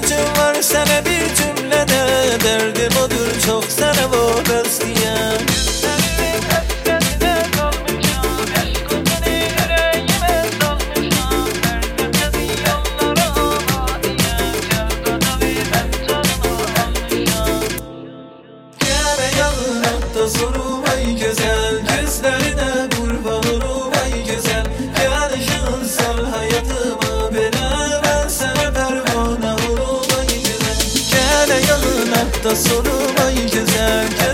ihtiyacım var sana bir cümlede, derdim odur çok sana vabestiyim. Senin hasretine kalmışam, aşkımın yüreğime dalmışam. Herkese yollara amadiyim, gel bana bir ben canını almışam. Gene yanakta sorum ay güzel, gözlerine kurban olurum ay güzel. Yanışın sal hayatıma bela, ben sana pervane olurum ay güzel. Gene yanakta sorum ay güzel.